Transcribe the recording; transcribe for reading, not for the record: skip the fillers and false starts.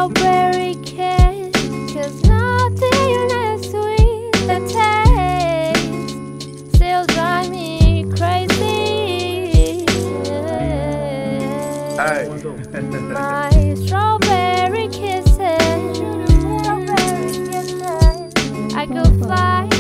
strawberry kiss, 'cause nothing as sweet the taste still drive me crazy. Hey. My strawberry kisses, I could fly